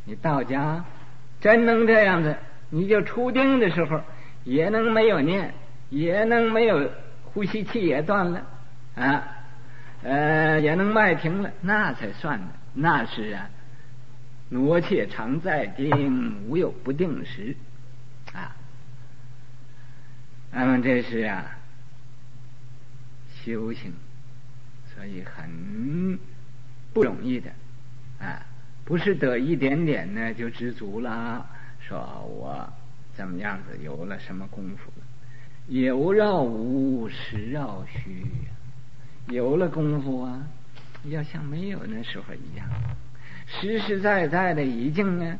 你到家真能这样子，你就出定的时候也能没有念，也能没有呼吸气也断了啊，也能脉停了，那才算的。那是啊，挪且常在定，无有不定时啊。那么这是啊修行，所以很不容易的啊，不是得一点点呢就知足了，说我怎么样子有了什么功夫了，有绕无，实绕虚，有了功夫啊，要像没有那时候一样，实实在在的已经呢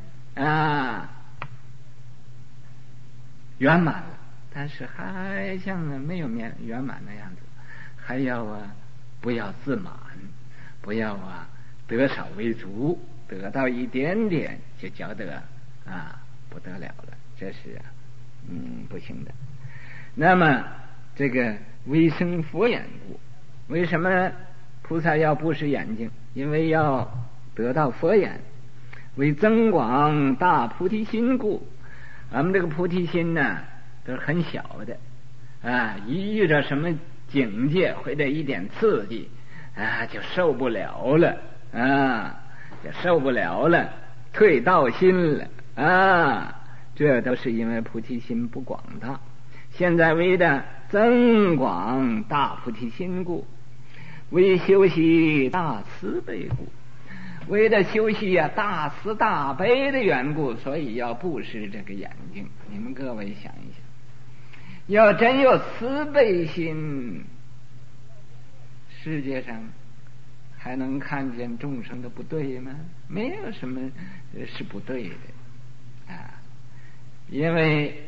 圆满了，但是还像没有圆满的样子，还要不要自满，不要得少为足，得到一点点就觉得不得了了，这是不行的。那么这个为生佛眼故，为什么菩萨要布施眼睛？因为要得到佛眼，为增广大菩提心故。咱们这个菩提心呢都是很小的一遇着什么境界或者一点刺激就受不了了就受不了了，退道心了这都是因为菩提心不广大。现在为的增广大菩提心故，为修习大慈悲故，为了修习大慈大悲的缘故，所以要布施这个眼睛。你们各位想一想，要真有慈悲心，世界上还能看见众生的不对吗？没有什么是不对的因为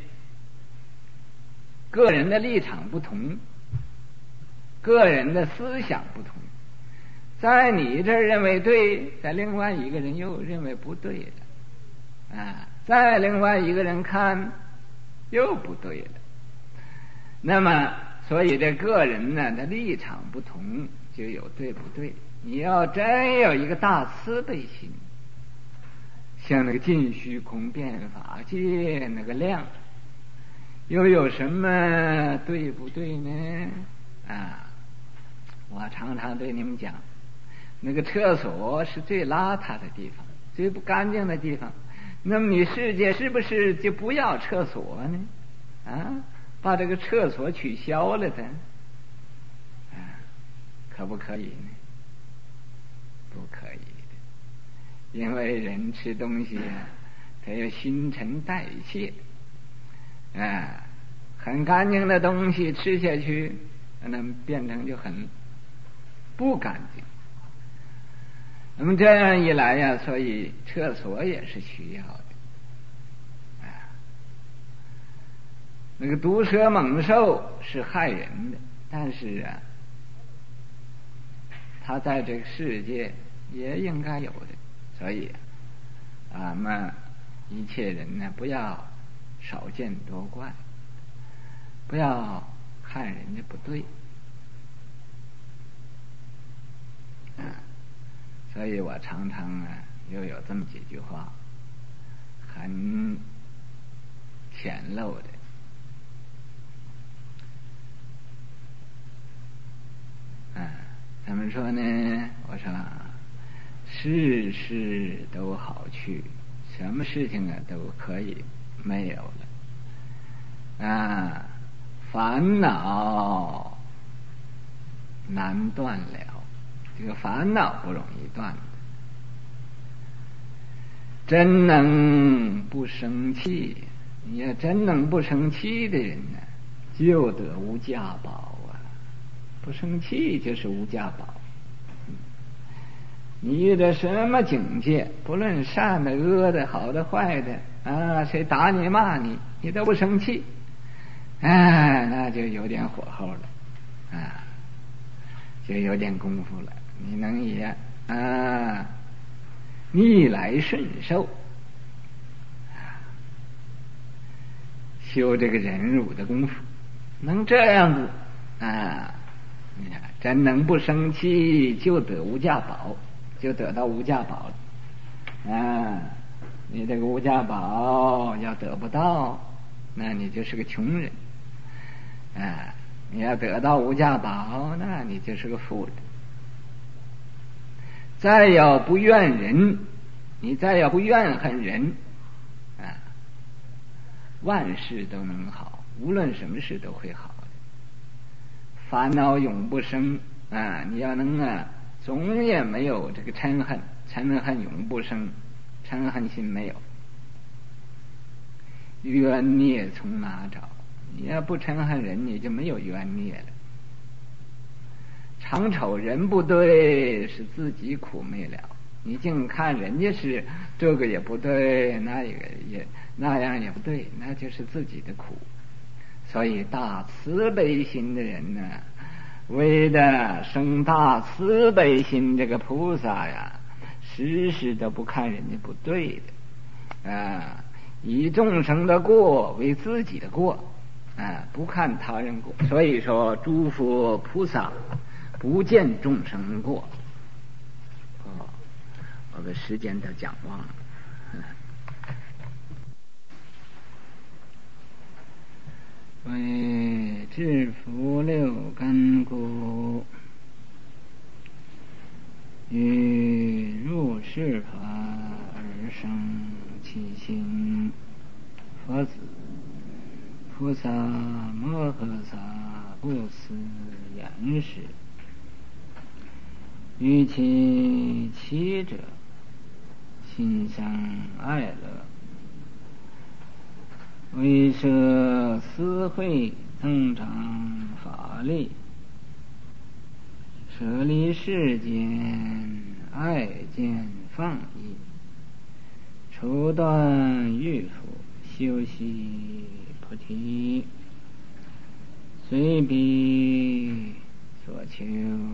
个人的立场不同，个人的思想不同，在你这认为对，在另外一个人又认为不对了在另外一个人看又不对了。那么所以这个人呢的立场不同，就有对不对。你要真有一个大慈悲心，像那个尽虚空遍法界那个量，又有什么对不对呢我常常对你们讲，那个厕所是最邋遢的地方，最不干净的地方，那么你世界是不是就不要厕所呢把这个厕所取消了的可不可以呢？不可以的，因为人吃东西它有新陈代谢很干净的东西吃下去那么变成就很不干净。那么这样一来所以厕所也是需要的那个毒蛇猛兽是害人的，但是它在这个世界也应该有的，所以俺们一切人呢不要少见多怪，不要看人家不对所以我常常又有这么几句话很浅陋的怎么说呢？我说事事都好去，什么事情都可以没有了烦恼难断了，这个烦恼不容易断的。真能不生气，你要真能不生气的人呢，就得无价宝不生气就是无价宝你遇到什么境界，不论善的恶的好的坏的谁打你骂你，你都不生气那就有点火候了就有点功夫了。你能也逆来顺受修这个忍辱的功夫，能这样子真能不生气，就得无价宝，就得到无价宝了你这个无价宝要得不到，那你就是个穷人。你要得到无价宝，那你就是个富人。再要不怨人，你再要不怨恨人，万事都能好，无论什么事都会好的。烦恼永不生你要能总也没有这个嗔恨，嗔恨永不生，嗔恨心没有，冤孽从哪找？你要不嗔恨人，你就没有冤孽了。常瞅人不对，是自己苦没了。你净看人家是这个也不对，那样也不对，那就是自己的苦。所以大慈悲心的人呢，为的生大慈悲心，这个菩萨呀，时时都不看人家不对的以众生的过为自己的过不看他人过。所以说诸佛菩萨不见众生过。我的时间都讲忘了。为制服六根故，于入世法而生其心。佛子，菩萨摩诃萨不思言时，于其七者心生爱乐，为摄思慧增长法力，舍离世间爱见放逸，除断欲缚，修习菩提，随彼所求，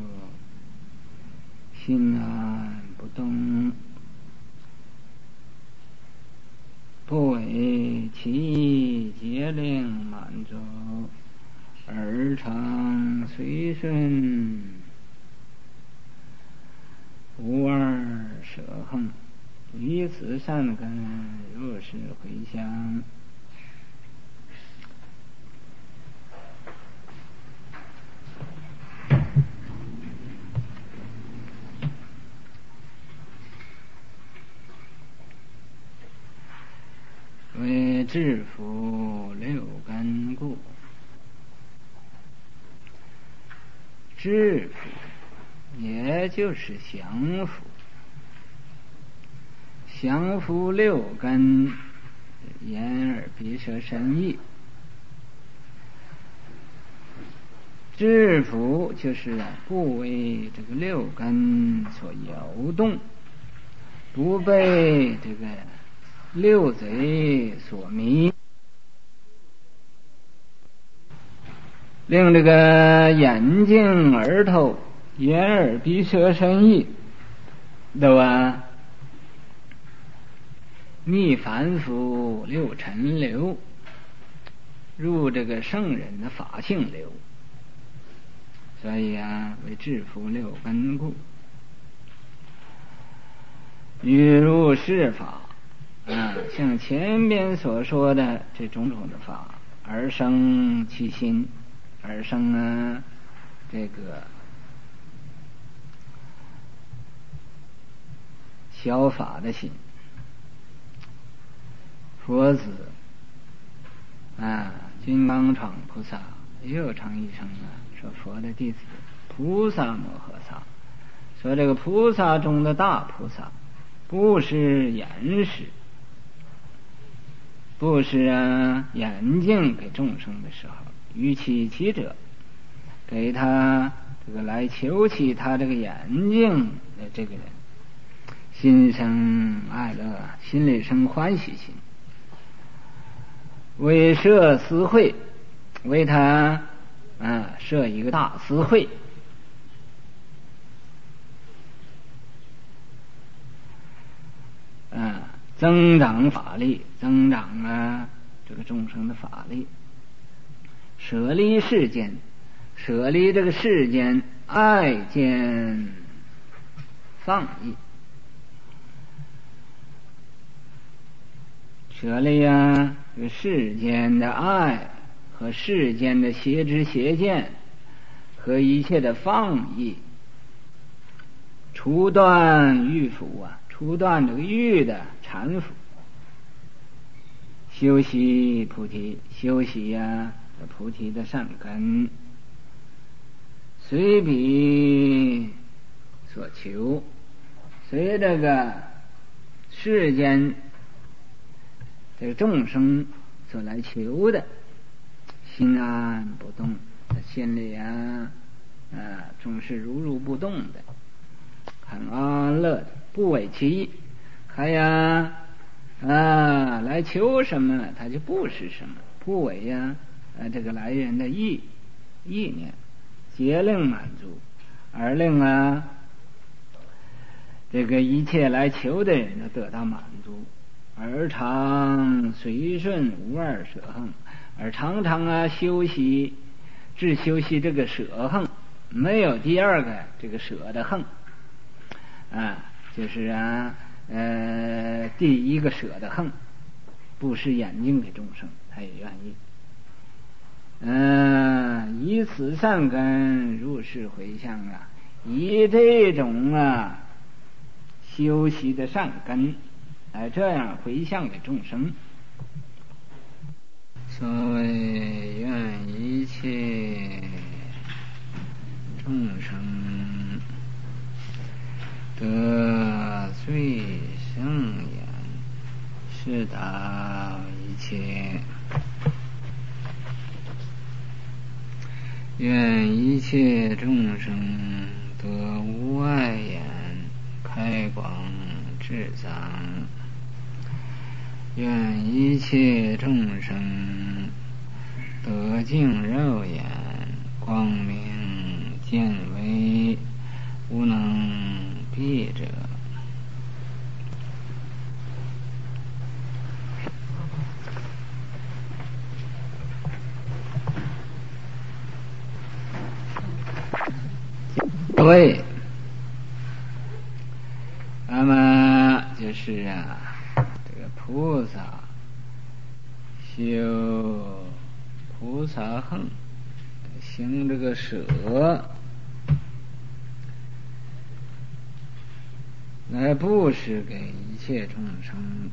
心安不动，不为其意节令满足，而常随顺，无二舍横，于此善根入世回向。为制服六根故，制服也就是降服，降服六根，眼耳鼻舌身意。制服就是不为这个六根所摇动，不被这个六贼所迷，令这个眼睛耳朵眼耳鼻舌身意都逆凡夫六尘流，入这个圣人的法性流。所以为制服六根故，于入世法像前边所说的这种种的法，而生其心，而生这个小法的心。佛子金刚幢菩萨又称一声说佛的弟子菩萨摩诃萨，说这个菩萨中的大菩萨，不是眼识，不是眼睛给众生的时候，于其七者，给他这个来求起他这个眼睛的这个人，心生爱乐，心里生欢喜心，为设思会，为他设一个大思会，增长法力，增长这个众生的法力，舍离世间，舍离这个世间爱见放逸， 舍了呀这个世间的爱和世间的邪知邪见和一切的放逸，除断欲缚啊，除断这个欲的缠缚，修习菩提，修习呀菩提的善根，随彼所求，随这个世间这个众生所来求的，心安不动，心里总是如如不动的，很安乐的，不违其意。还来求什么呢？他就不是什么，不违这个来人的意念，皆令满足，而令这个一切来求的人都得到满足，而常随顺无二舍横，而常常修习只修习这个舍横，没有第二个这个舍的横就是第一个舍的横，布施眼睛给众生，他也愿意。以此善根入世回向以这种修习的善根这样回向给众生。所谓愿一切众生得最胜言，是导一切。愿一切众生得无碍眼，开广智藏。愿一切众生得净肉眼，光明见微，无能蔽者。对，那么就是这个菩萨修菩萨行，行这个舍，来布施给一切众生，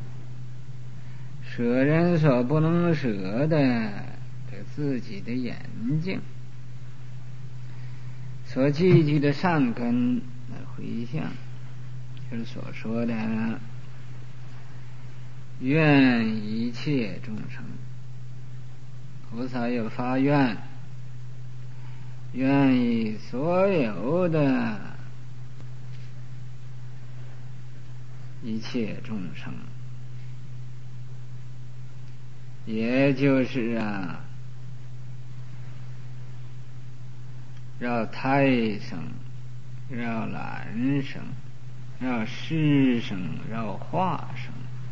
舍人所不能舍的这自己的眼睛，所积极的善根来回向，就是所说的愿一切众生。菩萨有发愿，愿意所有的一切众生，也就是绕胎生，绕卵生，绕湿生，绕化生，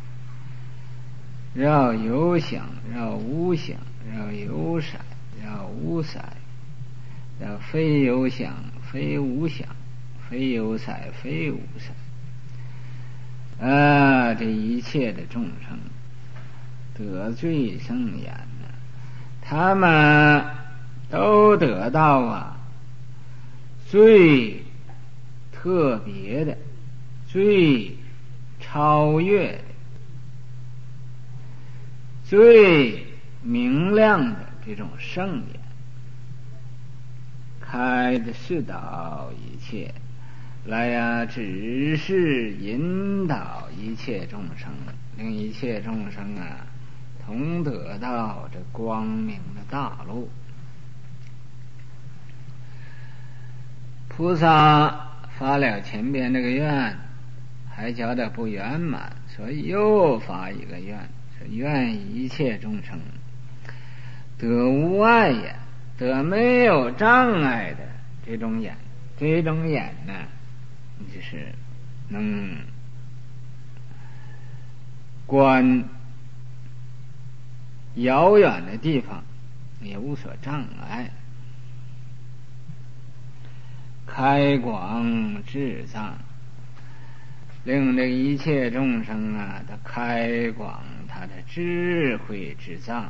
绕有想，绕无想，绕有色，绕无色，绕非有想，非无想，非有色，非无色。这一切的众生得最胜言他们都得到最特别的、最超越的、最明亮的这种圣言，开的示导一切，来指示引导一切众生，令一切众生同得到这光明的大路。菩萨发了前边这个愿，还觉得不圆满，所以又发一个愿，说愿一切众生得无碍眼，得没有障碍的这种眼。这种眼呢，就是能观遥远的地方，也无所障碍，开广智藏，令这一切众生的开广他的智慧之藏，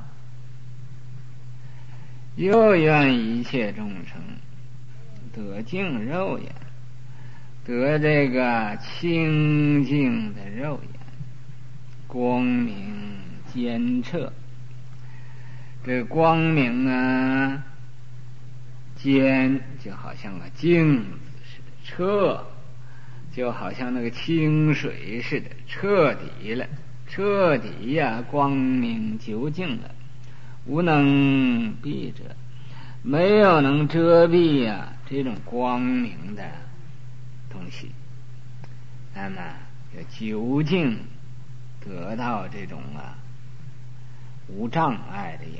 又愿一切众生得净肉眼，得这个清净的肉眼，光明坚彻。这光明啊，坚就好像个镜子似的，彻就好像那个清水似的，彻底了，彻底呀，光明究竟了，无能蔽者，没有能遮蔽呀这种光明的东西，那么就究竟得到这种无障碍的眼。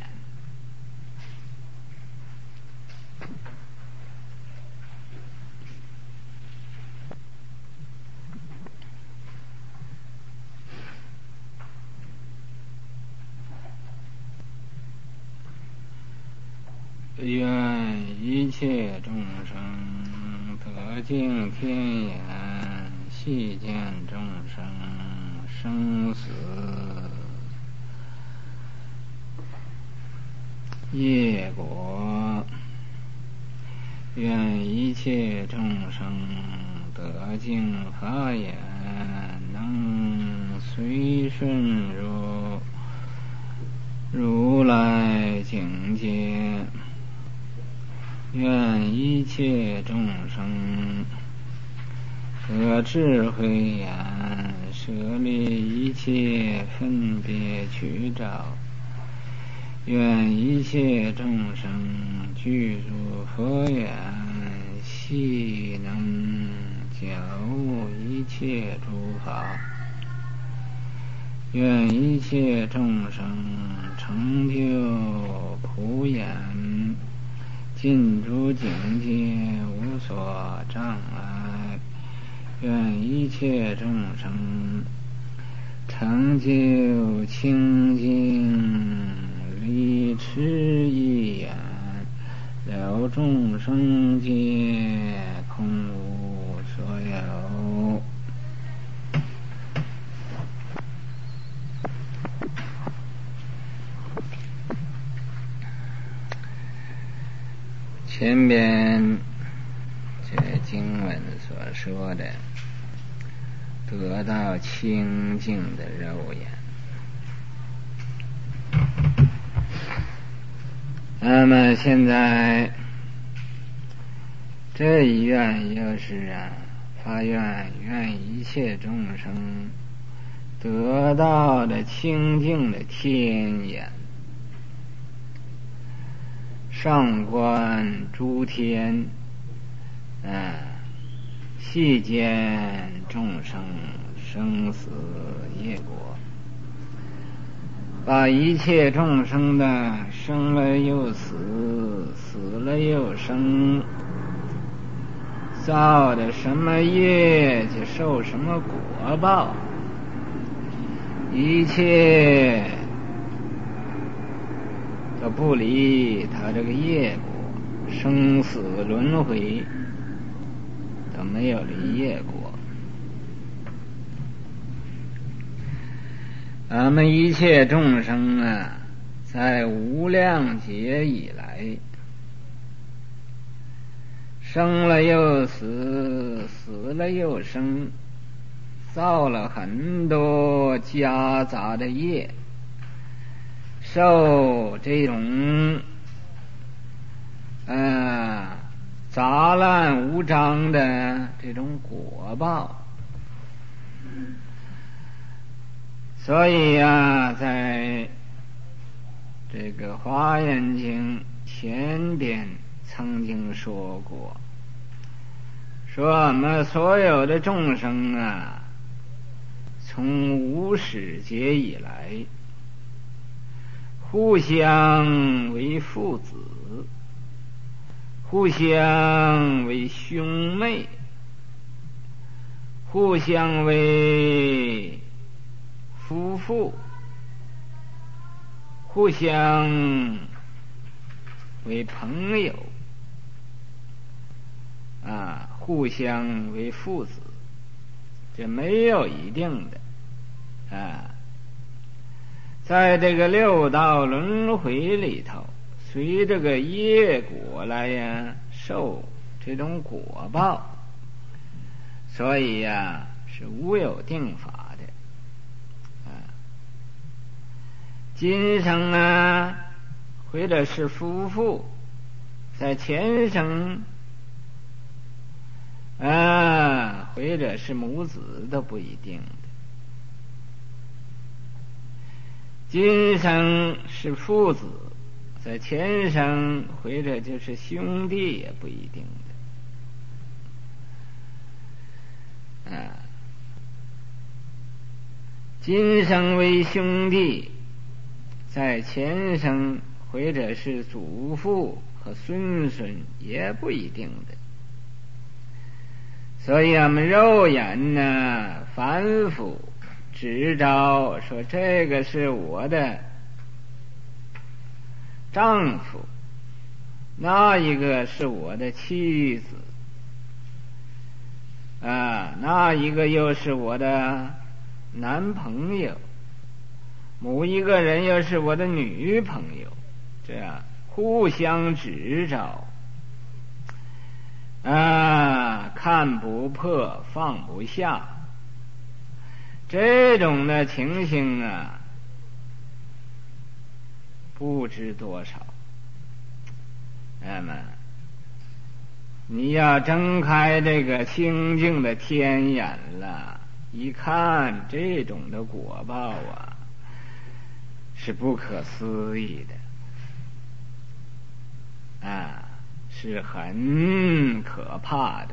愿一切众生得净天眼，细见众生生死业果。愿一切众生得净法眼，能随顺如来境界。愿一切众生得智慧眼，舍离一切分别取找。愿一切众生具足佛眼，悉能觉悟一切诸法。愿一切众生成就普眼，尽诸境界无所障碍。愿一切众生成就清净离痴一眼，了众生界空无所有。前边这经文所说的得到清净的肉眼，那么现在这一愿又是发愿一切众生得到的清净的天眼，上观诸天，细见众生生死业果，把一切众生的生了又死，死了又生，造的什么业就受什么果报，一切都不离他这个业果，生死轮回都没有离业果。咱们一切众生在无量劫以来，生了又死，死了又生，造了很多夹杂的业，受这种杂乱无章的这种果报。所以在这个《华严经》前边曾经说过，说我们所有的众生从无始劫以来，互相为父子，互相为兄妹，互相为夫妇，互相为朋友，互相为父子，这没有一定的在这个六道轮回里头，随这个业果来呀受这种果报，所以呀是无有定法的今生啊或者是夫妇，在前生或者是母子都不一定的。今生是父子，在前生或者就是兄弟也不一定的今生为兄弟，在前生或者是祖父和孙也不一定的。所以我们肉眼呢反复执着说这个是我的丈夫，那一个是我的妻子那一个又是我的男朋友，某一个人又是我的女朋友，这样互相执着看不破放不下，这种的情形不知多少。那么你要睁开这个清净的天眼了，一看这种的果报是不可思议的是很可怕的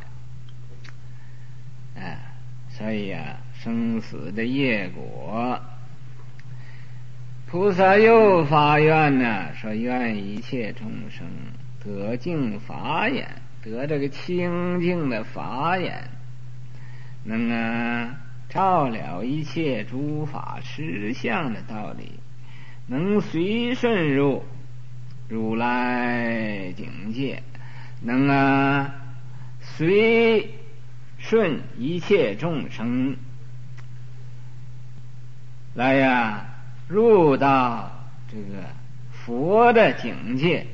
所以生死的业果，菩萨又发愿说愿一切众生得净法眼，得这个清净的法眼，能照了一切诸法实相的道理，能随顺入如来境界，能随顺一切众生来入到这个佛的境界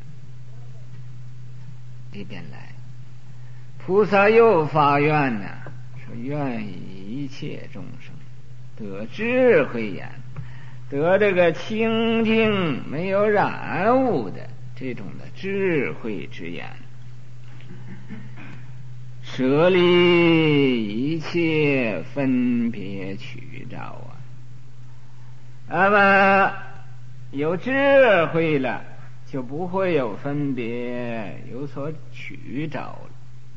里边来。菩萨又发愿说愿一切众生得智慧眼，得这个清净没有染污的这种的智慧之眼，舍离一切分别取照那么有智慧了，就不会有分别，有所取照了。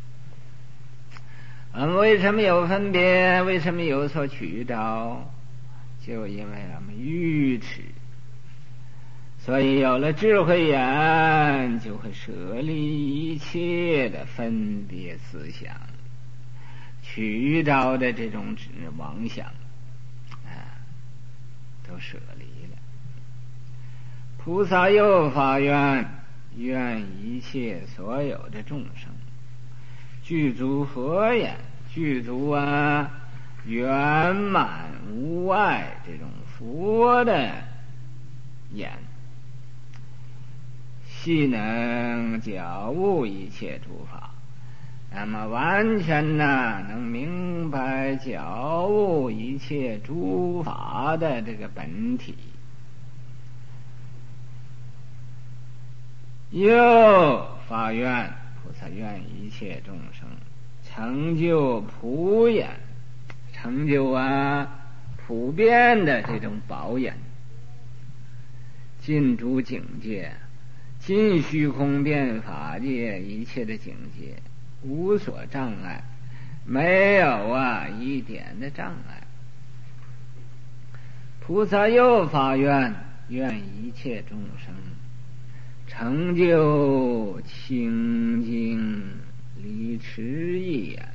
为什么有分别？为什么有所取照？就因为我们愚痴，所以有了智慧眼，就会舍离一切的分别思想，取照的这种妄想都舍离了。菩萨又发愿，愿一切所有的众生具足佛眼，具足圆满无碍这种佛的眼，悉能觉悟一切诸法，那么完全能明白觉悟一切诸法的这个本体。又发愿，菩萨愿一切众生成就普眼，成就普遍的这种宝眼，尽诸境界，尽虚空遍法界一切的境界，无所障碍，没有一点的障碍。菩萨又发愿，愿一切众生成就清净离痴意眼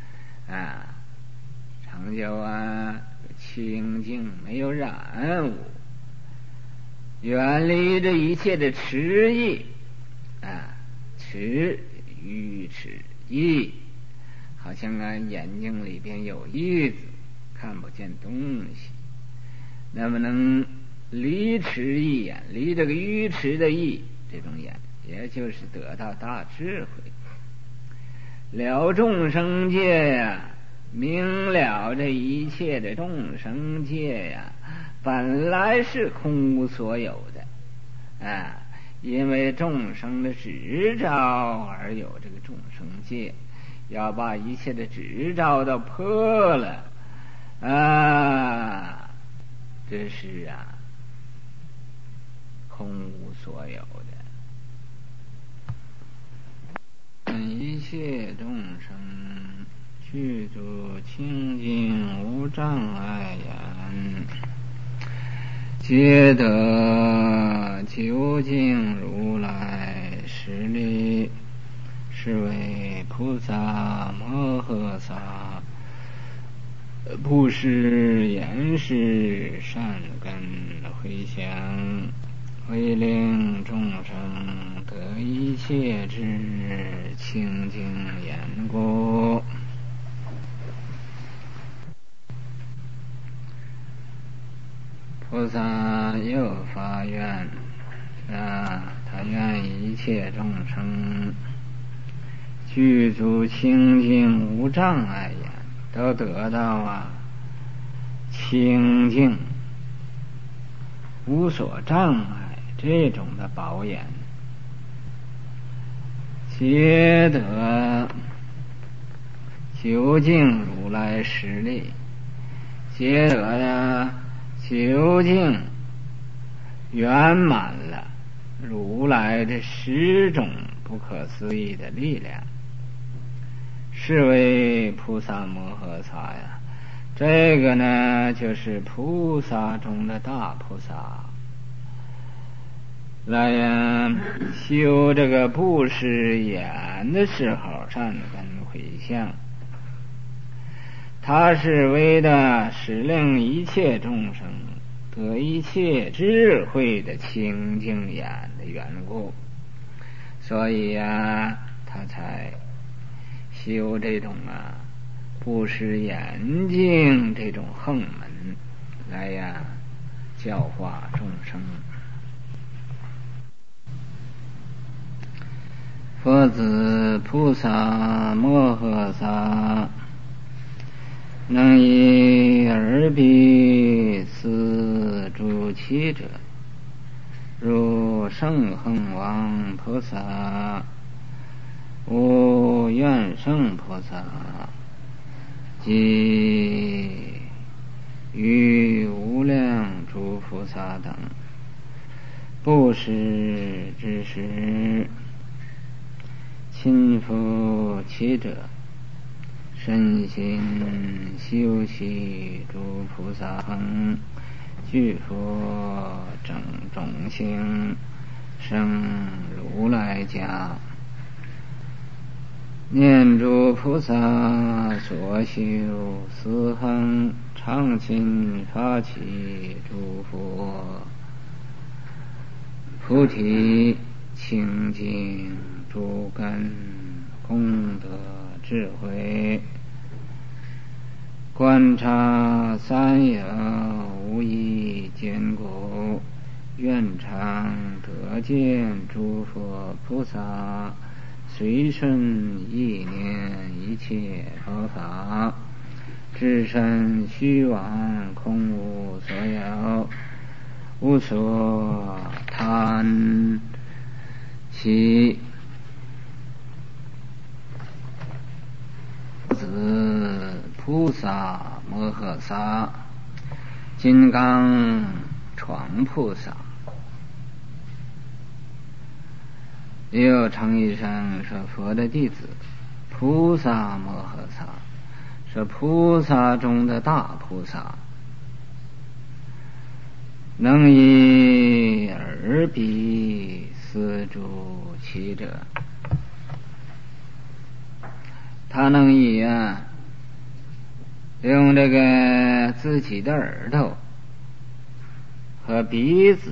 成就清净没有染污，远离这一切的痴意痴愚痴意，好像眼睛里边有玉子看不见东西，那么能离持一眼，离这个愚痴的意这种眼，也就是得到大智慧，了众生界呀，明了这一切的众生界呀，本来是空无所有的啊，因为众生的执照而有这个众生界，要把一切的执照都破了啊，这是啊空无所有的。一切众生具足清净无障碍眼，皆得究竟如来实力，是为菩萨摩诃萨布施言施善根回向，为令众生得一切之清净眼故。菩萨又发愿他愿一切众生具足清净无障碍眼，都得到清净无所障碍这种的宝眼，皆得究竟如来实力，皆得究竟圆满了如来的10种不可思议的力量，是为菩萨摩诃萨呀。这个呢，就是菩萨中的大菩萨，来修这个布施眼的时候，善根回向，他是为的使令一切众生得一切智慧的清净眼的缘故，所以他才修这种布施眼睛这种横门来教化众生。佛子菩萨摩诃萨能以耳鼻思诸七者，如圣恒王菩萨、无愿胜菩萨及于无量诸菩萨等布施之时，亲附其者，身心修习诸菩萨行，具佛正种性，生如来家，念诸菩萨所修四行，常勤发起诸佛菩提清净诸根功德智慧，观察三有无一坚固，愿常得见诸佛菩萨，随顺意念一切佛法，至身虚妄空无所有，无所贪其子菩萨摩诃萨、金刚闯菩萨，又称一声说佛的弟子菩萨摩诃萨，是菩萨中的大菩萨，能以耳鼻思诸七者，他能以用这个自己的耳朵和鼻子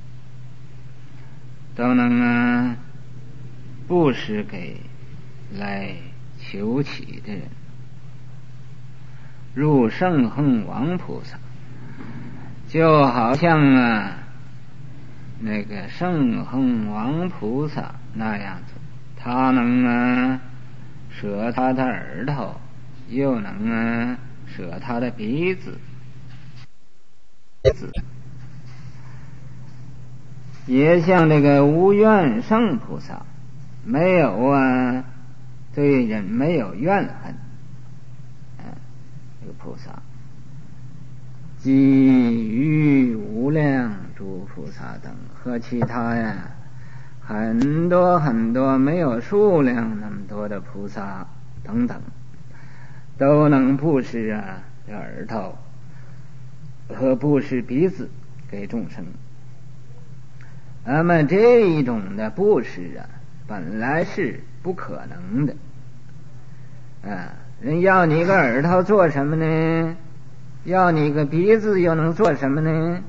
都能布施给来求乞的人，如圣恒王菩萨就好像那个圣恒王菩萨那样子，他能舍他的耳朵，又能舍他的鼻子，也像这个无怨圣菩萨，没有对人没有怨恨，这个菩萨即于无量诸菩萨等和其他很多很多没有数量那么多的菩萨等等，都能布施耳朵和布施鼻子给众生。那么这一种的布施本来是不可能的。人要你个耳朵做什么呢？要你个鼻子又能做什么呢？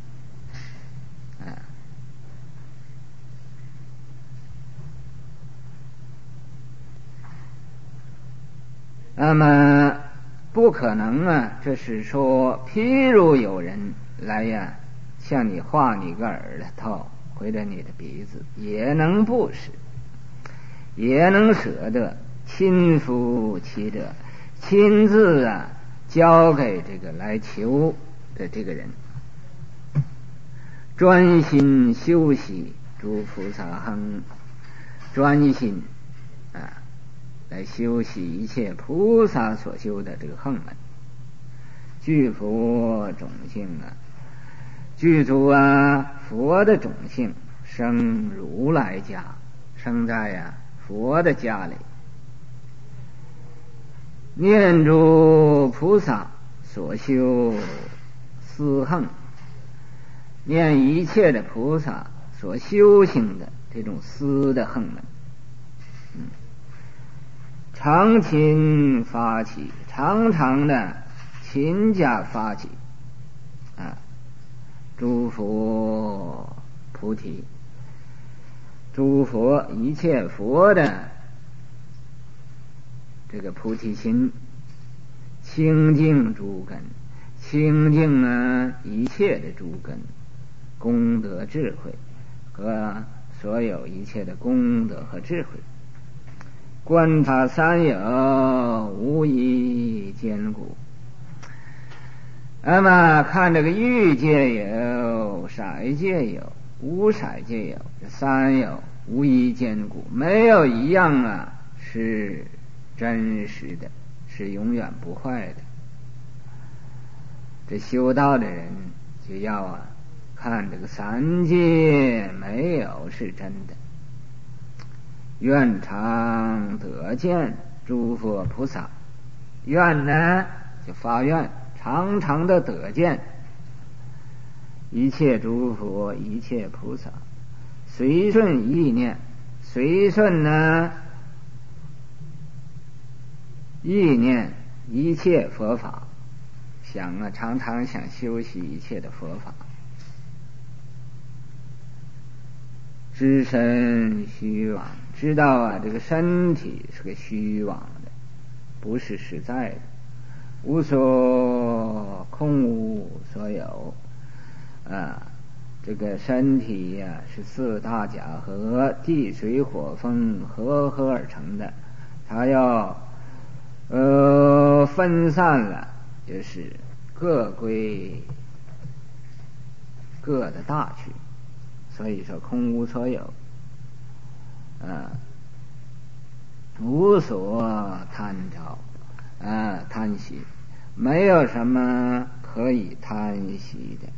那么不可能这是说，譬如有人来向你画你个耳朵或者你的鼻子，也能布施，也能舍得亲扶其者，亲自交给这个来求的这个人，专心修习诸菩萨行，专心来修习一切菩萨所修的这个行门，具佛种性具足佛的种性，生如来家，生在佛的家里，念诸菩萨所修思行，念一切的菩萨所修行的这种思的行门，常勤发起，常常的勤加发起诸佛菩提，诸佛一切佛的这个菩提心，清净诸根，清净一切的诸根，功德智慧和所有一切的功德和智慧，观察三有无一坚固。那么看这个欲界有，色界有，无色界有，这三有无一坚固，没有一样是真实的，是永远不坏的。这修道的人就要看这个三界没有是真的，愿常得见诸佛菩萨，愿就发愿常常的得见一切诸佛一切菩萨，随顺意念，随顺意念一切佛法，常常想修习一切的佛法。知身虚妄，知道这个身体是个虚妄的，不是实在的，无所空无所有这个身体是四大假合，地水火风合而成的，它要分散了，就是各归各的大去，所以说空无所有无所贪着贪惜，没有什么可以贪惜的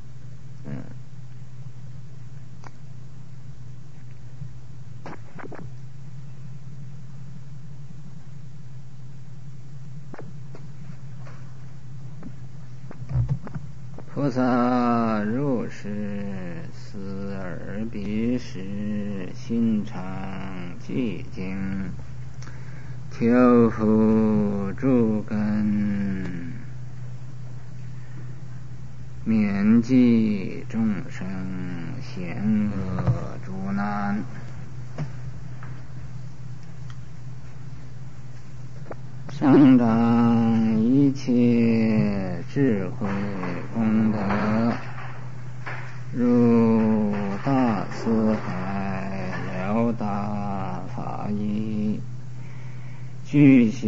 菩萨入世思耳鼻识，心常寂静，调伏诸根，免济众生险恶诸难。上长一切智慧功德， 具修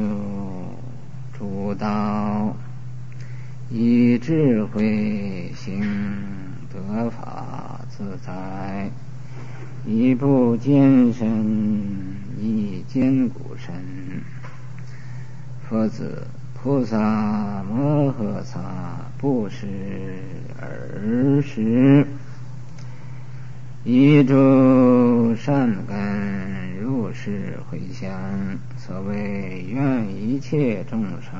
诸道，以智慧行得法自在，以不坚身，以坚固身。佛子菩萨摩诃萨不施尔时，以诸善根入世回向。所谓愿一切众生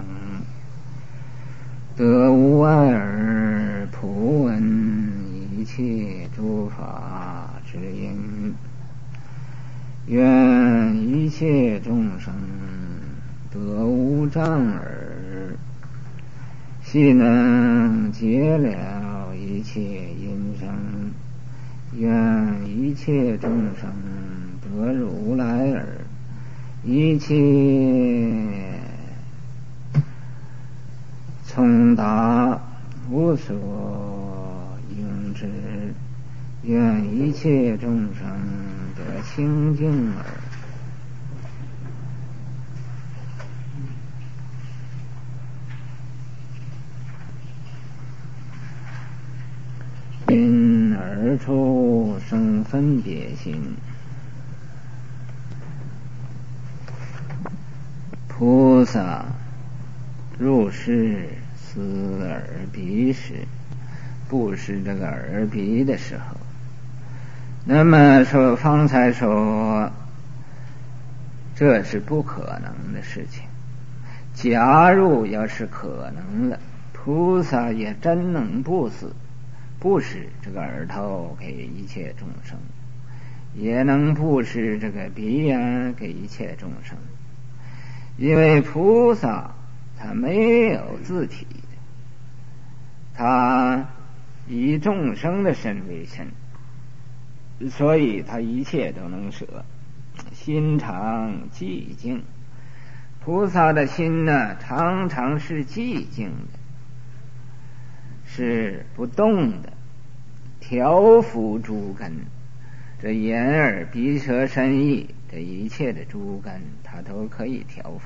得无碍而普闻一切诸法之因，愿一切众生得无障耳，悉能解了一切因生。愿一切众生得如来耳，一切从达无所应知。愿一切众生得清净耳。因而处生分别心，菩萨入世思耳鼻时，不是这个耳鼻的时候。那么说方才说这是不可能的事情，假如要是可能了，菩萨也真能布施这个耳头给一切众生，也能布施这个鼻眼给一切众生。因为菩萨他没有自体的，他以众生的身为身，所以他一切都能舍。心常寂静，菩萨的心呢，常常是寂静的，是不动的，调伏诸根。这眼耳鼻舌身意这一切的诸根，它都可以调伏，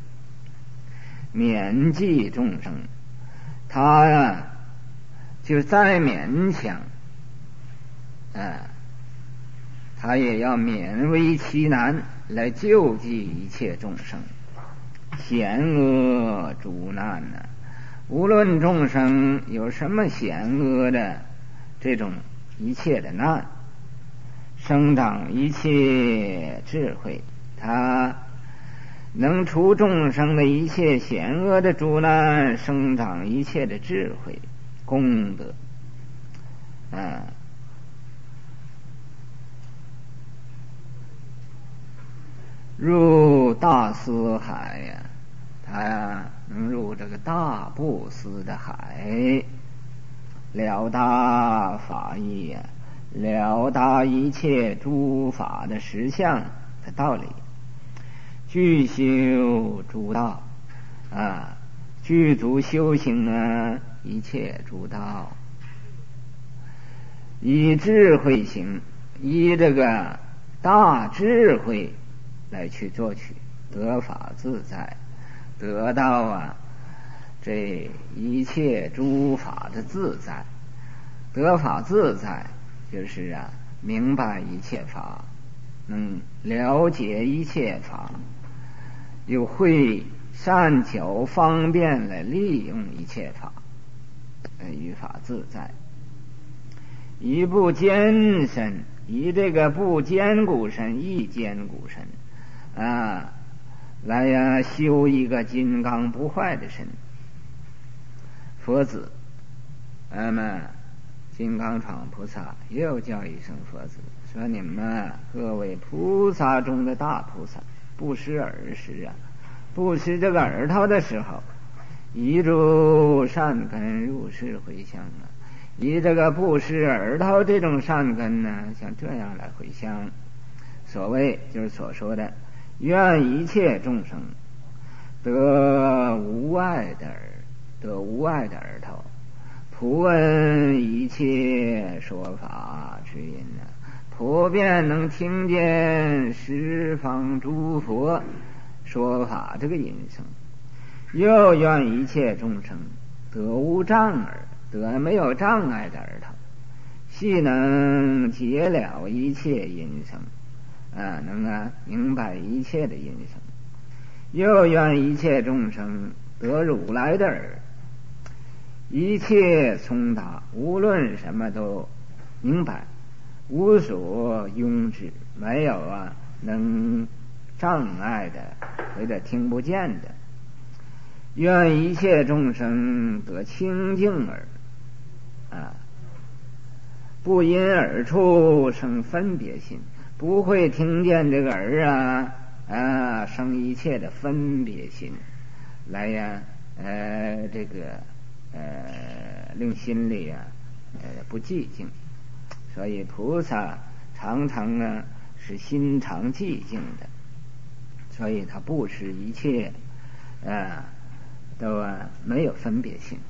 勉济众生。他呀，就再勉强他也要勉为其难来救济一切众生。险恶诸难无论众生有什么险恶的这种一切的难，生长一切智慧，他能除众生的一切险恶的诸难，生长一切的智慧功德。入大思海呀，他能入这个大布施的海，了达法义呀，了达一切诸法的实相的道理，具修诸道具足修行一切诸道，以智慧行，以这个大智慧来去作取，得法自在，得到这一切诸法的自在。得法自在就是明白一切法，能了解一切法，又会善巧方便来利用一切法，于法自在。以不坚身，以这个不坚固身，亦坚固身来修一个金刚不坏的身。佛子那么金刚幢菩萨又叫一声佛子，说你们各位菩萨中的大菩萨，布施耳时布施这个耳头的时候，以诸善根入世回向以这个布施耳头这种善根呢，像这样来回向。所谓就是所说的愿一切众生得无碍的耳头，普闻一切说法之音普遍能听见十方诸佛说法这个音声，又愿一切众生得无障耳，得没有障碍的耳头，悉能解了一切音声，能明白一切的音声。又愿一切众生得如来的耳，一切通达，无论什么都明白，无所拥止，没有能障碍的或者听不见的。愿一切众生得清净耳，不因耳处生分别心，不会听见这个耳生一切的分别心，来令心里不寂静。所以菩萨常常是心常寂静的，所以他不使一切都没有分别心。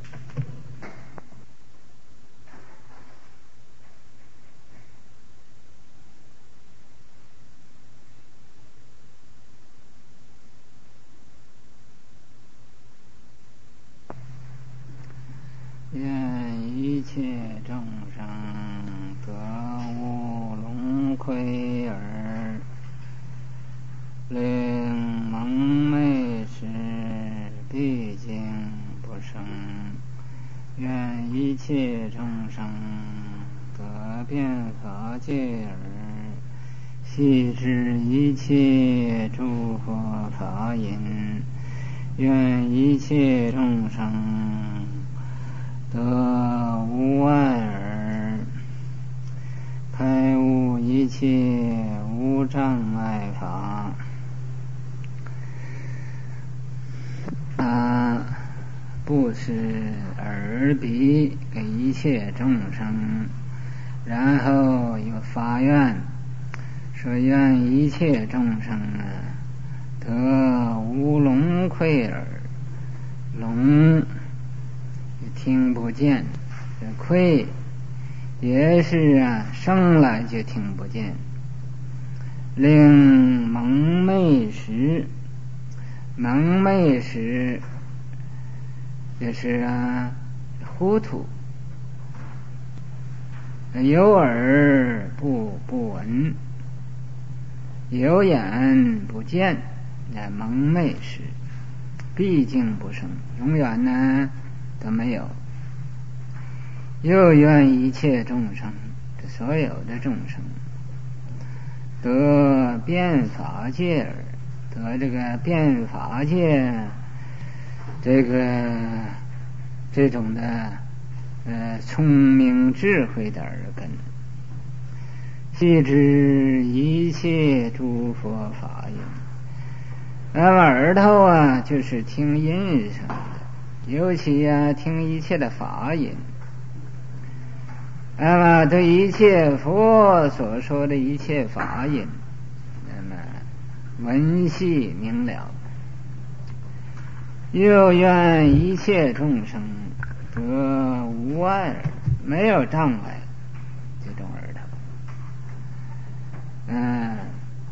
愿一切众生得无龙亏耳，令蒙昧时毕竟不生。愿一切众生得遍法界耳，悉知一切诸佛法音。愿一切众生得无碍耳，开悟一切无障碍法。布施耳鼻给一切众生，然后有发愿，说愿一切众生得无聋聩耳。聋听不见，这聩也是生来就听不见。令蒙昧时，蒙昧时就是糊涂，有耳不闻，有眼不见，蒙昧时毕竟不生，永远都没有。又愿一切众生，所有的众生得遍法界耳，得这个遍法界这种的聪明智慧的耳根，悉知一切诸佛法音。那么耳朵就是听音声的，尤其听一切的法音。那么对一切佛所说的一切法音，那么闻细明了。又愿一切众生得无碍耳，没有障碍这种耳朵，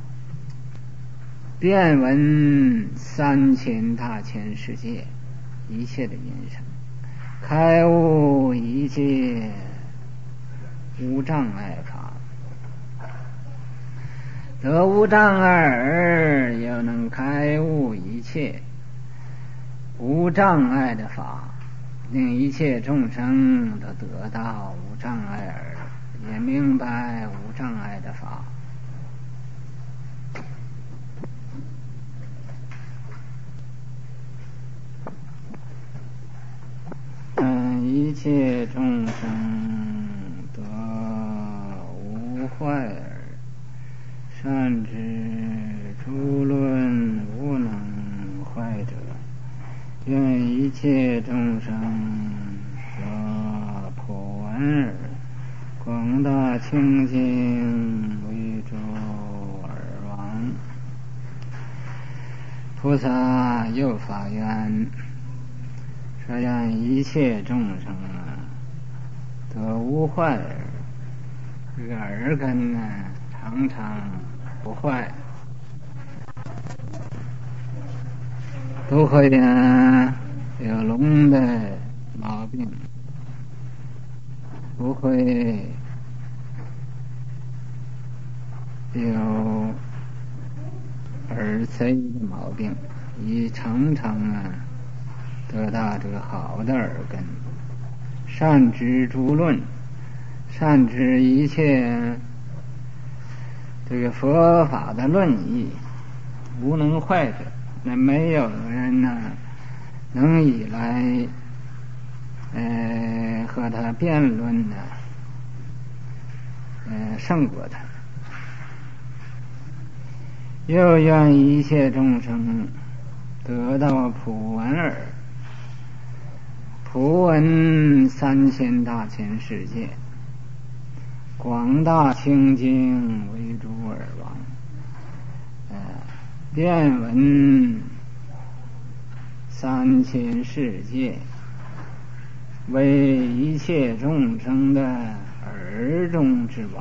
遍闻3000大千世界一切的音声，开悟一切无障碍法。得无障碍耳，又能开悟一切无障碍的法，令一切众生都得到无障碍耳，也明白无障碍的法。一切众生得无坏耳，善知诸论无能坏者。愿一切众生得普闻耳，广大清净为诸耳王。菩萨又发愿，说愿一切众生得无坏耳，这个耳根常常不坏。 不会有聋的毛病，不会有耳塞的毛病，以常常得到这个好的耳根，善知诸论，善知一切这个佛法的论义，无能坏者，那没有人能以来和他辩论胜过他。又愿一切众生得到普闻耳，普闻3000大千世界，广大清净为诸耳王，遍闻3000世界，为一切众生的耳中之王。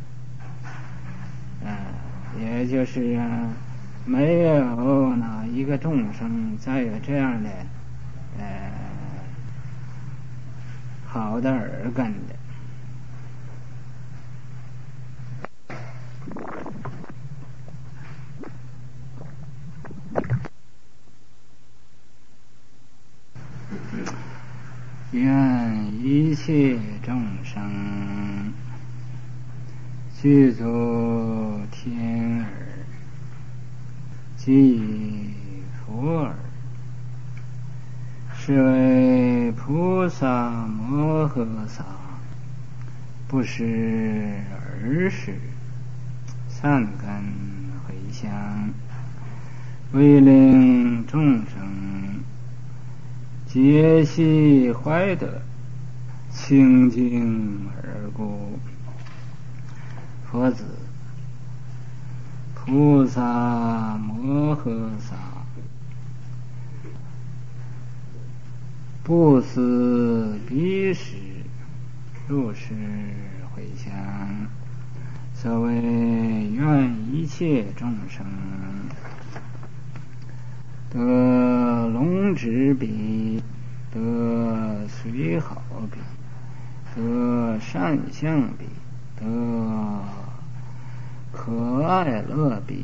也就是没有哪一个众生再有这样的好的耳根的。愿一切众生具足天耳，即佛耳，是为菩萨摩诃萨不识耳识，善根回向，为令众生皆悉怀得清净而故。佛子，菩萨摩诃萨不思彼时入世回向，所谓愿一切众生得龙之彼，得随好彼，得善相彼，得可爱乐彼。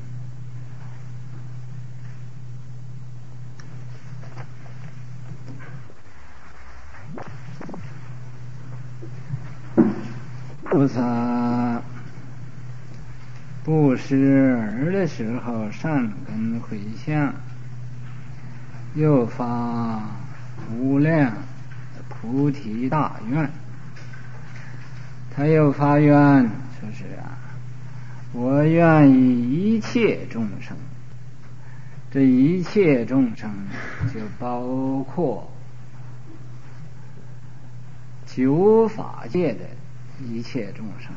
菩萨不识耳的时候，善根回向，又发无量菩提大愿。他又发愿，说是我愿以一切众生，这一切众生就包括九法界的一切众生。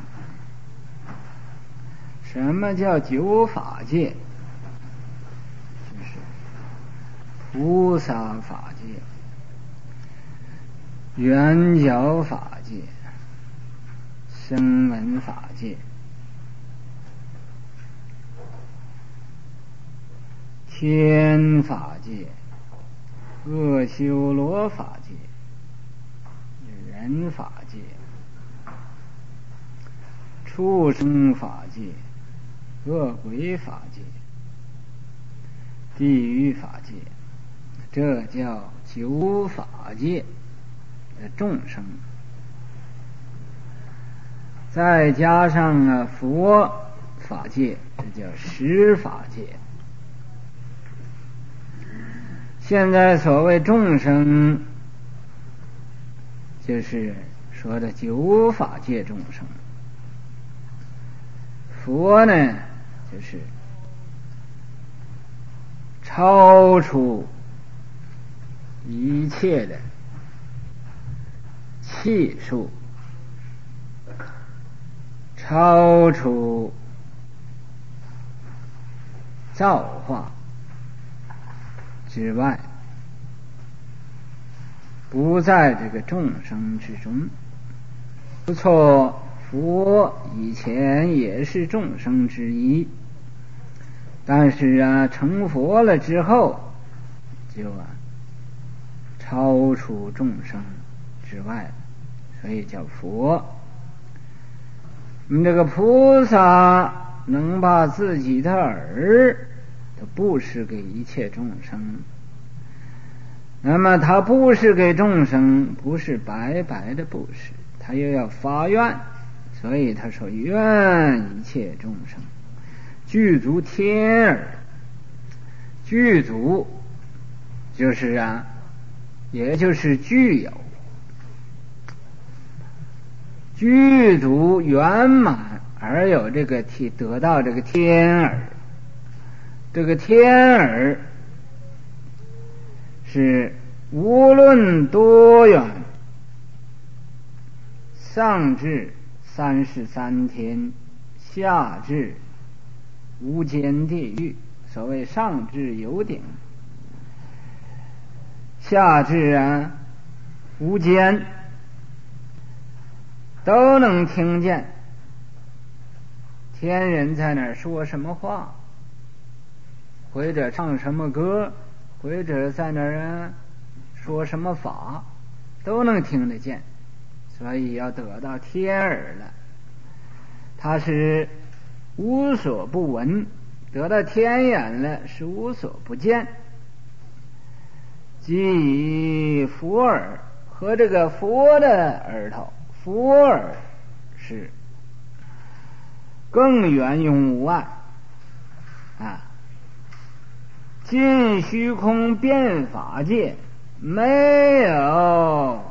什么叫九法界？就是菩萨法界、圆觉法界、声闻法界、天法界、阿修罗法界、人法界、畜生法界、恶鬼法界、地狱法界，这叫九法界的众生。再加上佛法界，这叫十法界。现在所谓众生，就是说的九法界众生。佛呢，就是超出一切的气数，超出造化之外，不在这个众生之中。不错，佛以前也是众生之一，但是成佛了之后， 就超出众生之外，所以叫佛。这个菩萨能把自己的耳都布施给一切众生，那么他布施给众生不是白白的布施，他又要发愿，所以他说愿一切众生具足天耳。具足就是也就是具有，具足圆满而有这个得到这个天耳。这个天耳是无论多远，上至33天，下至无间地狱。所谓上至有顶，下至无间，都能听见天人在那儿说什么话，或者唱什么歌，或者在那儿说什么法，都能听得见。所以要得到天耳了，它是无所不闻，得到天眼了是无所不见。即以佛耳和这个佛的耳朵，佛耳是更圆融无碍尽虚空遍法界，没有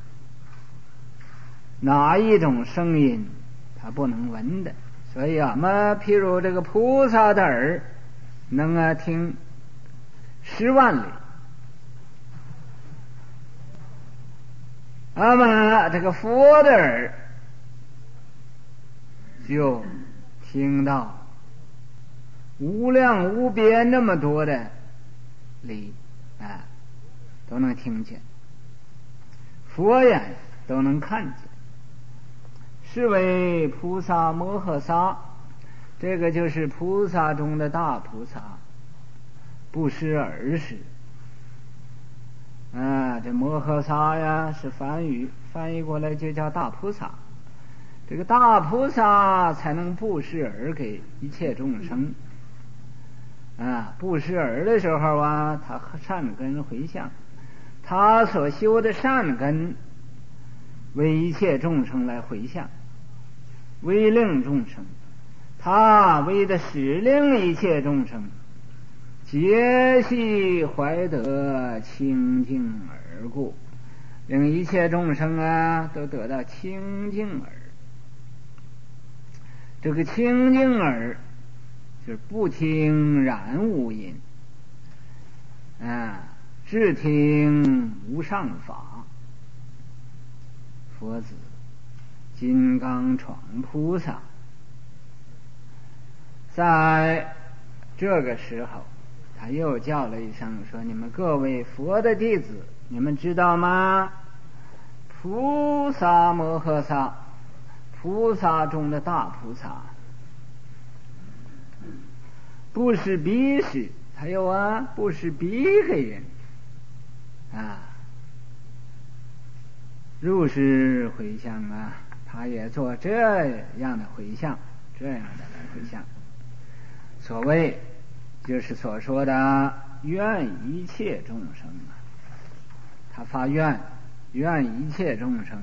哪一种声音它不能闻的。所以譬如这个菩萨的耳能听10万里，那么这个佛的耳就听到无量无边那么多的里都能听见，佛眼都能看见，是为菩萨摩诃萨。这个就是菩萨中的大菩萨，不施耳识。这摩诃萨是梵语，翻译过来就叫大菩萨。这个大菩萨才能布施耳给一切众生。布施耳的时候他善根回向，他所修的善根为一切众生来回向，为令众生，他为的使令一切众生皆悉怀得清净耳故，令一切众生都得到清净耳。这个清净耳就是不听染污音，只听无上法。佛子金刚闯菩萨在这个时候他又叫了一声说，你们各位佛的弟子，你们知道吗？菩萨摩诃萨，菩萨中的大菩萨，不是逼使，还有不是逼给人入世回向他也做这样的回向，这样的回向。所谓就是所说的愿一切众生他发愿一切众生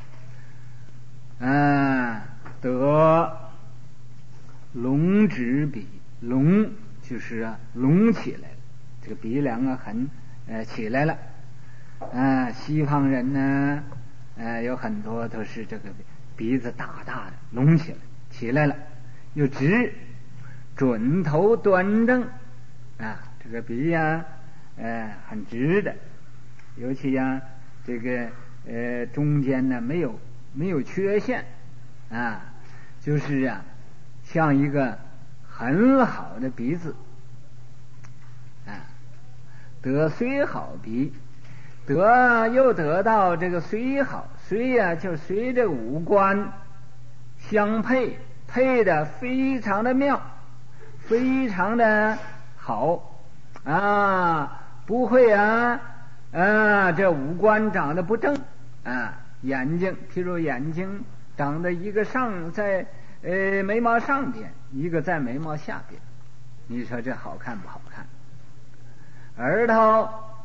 得隆直鼻，隆就是隆起来了，这个鼻梁起来了。西方人呢有很多都是这个鼻子大大的隆起来了，又直，准头端正这个鼻很直的，尤其这个中间呢没有缺陷就是像一个很好的鼻子得虽好鼻，又得到这个虽好，虽就随着五官相配，配的非常的妙，非常的好不会这五官长得不正眼睛，譬如眼睛长得一个在眉毛上边，一个在眉毛下边，你说这好看不好看？耳朵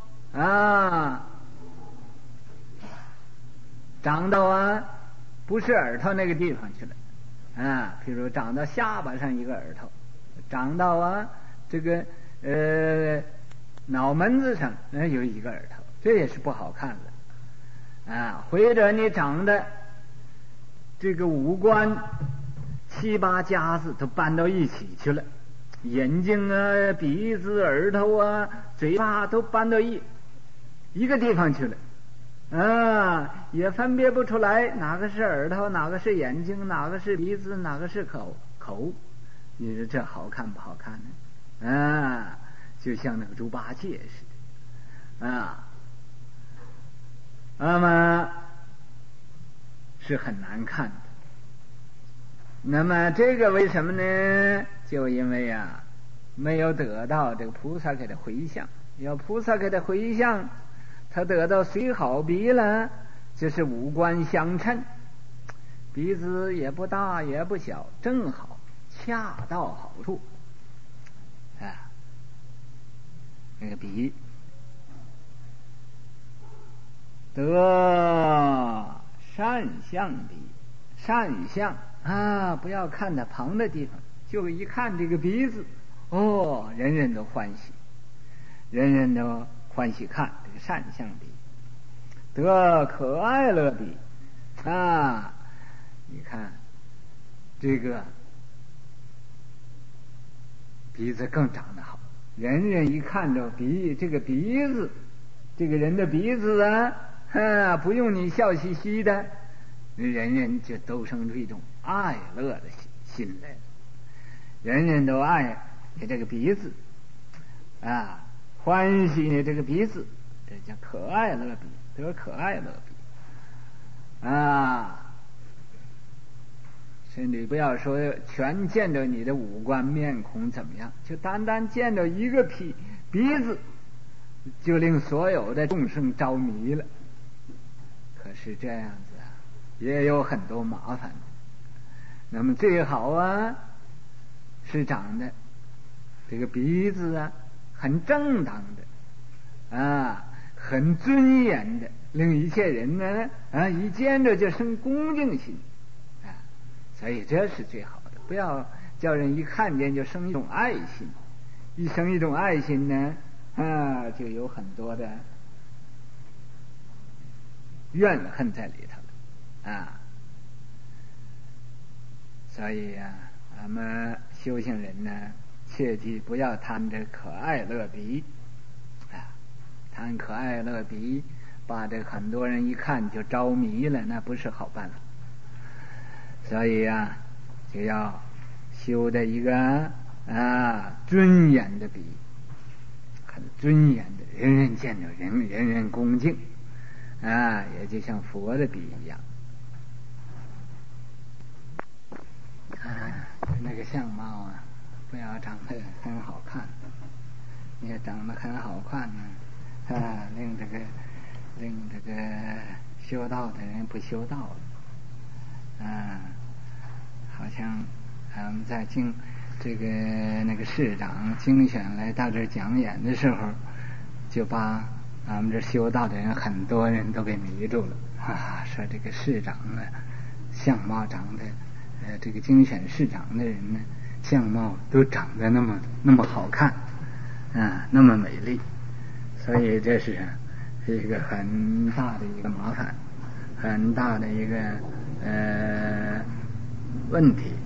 长到不是耳朵那个地方去了譬如长到下巴上一个耳朵，长到这个脑门子上有一个耳朵，这也是不好看的或者你长的这个五官七八家子都搬到一起去了，眼睛鼻子耳朵嘴巴都搬到一个地方去了也分别不出来哪个是耳朵，哪个是眼睛，哪个是鼻子，哪个是口，你说这好看不好看呢就像那个猪八戒似的那么是很难看的。那么这个为什么呢？就因为没有得到这个菩萨给他回向，要菩萨给他回向，他得到虽好鼻了，就是五官相称，鼻子也不大也不小，正好恰到好处那个鼻得善相鼻，善相不要看它旁的地方，就一看这个鼻子人人都欢喜，人人都欢喜看这个善相鼻，得可爱乐鼻你看这个鼻子更长得好，人人一看着这个鼻子，这个人的鼻子不用你笑嘻嘻的，人人就都生出一种爱乐的心来，人人都爱你这个鼻子欢喜你这个鼻子，这叫可爱乐鼻，得可爱乐鼻甚至不要说全见着你的五官面孔怎么样，就单单见着一个鼻子，就令所有的众生着迷了。可是这样子也有很多麻烦。那么最好是长得这个鼻子很正当的很尊严的，令一切人呢一见着就生恭敬心所以这是最好的，不要叫人一看见就生一种爱心，一生一种爱心呢就有很多的怨恨在里头了所以咱们修行人呢，切记不要贪这可爱乐鼻贪可爱乐鼻，把这很多人一看就着迷了，那不是好办法。所以就要修的一个尊严的鼻，很尊严的，人人见着人人恭敬也就像佛的鼻一样那个相貌不要长得很好看，你要长得很好看呢令这个修道的人不修道了好像我们在这个那个市长精选来到这讲演的时候，就把我们这修道的人很多人都给迷住了说这个市长呢相貌长得这个精选市长的人呢相貌都长得那么好看那么美丽，所以这是一个很大的一个麻烦，很大的一个问题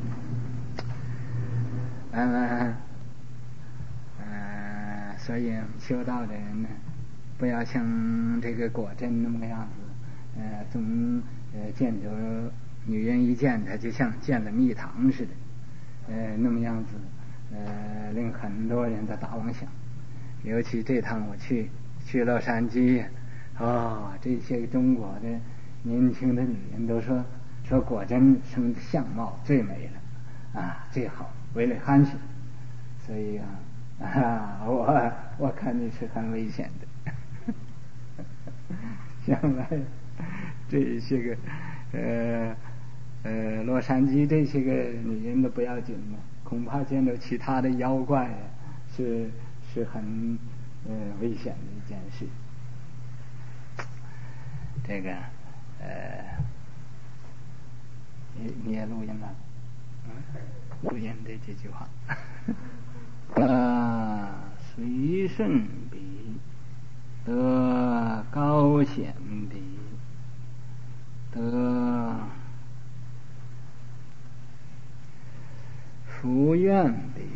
所以修道的人呢不要像这个果真那么个样子总见着女人一见他就像见了蜜糖似的那么样子令很多人都打妄想。尤其这趟我去洛杉矶这些中国的年轻的女人都说果真生的相貌最美了最好，为了憨实，所以啊，我看你是很危险的。将来这些个洛杉矶这些个女人都不要紧了，恐怕见到其他的妖怪是很危险的一件事。这个你也录音了？录音的这句话。随顺彼，得高显彼，得福愿彼，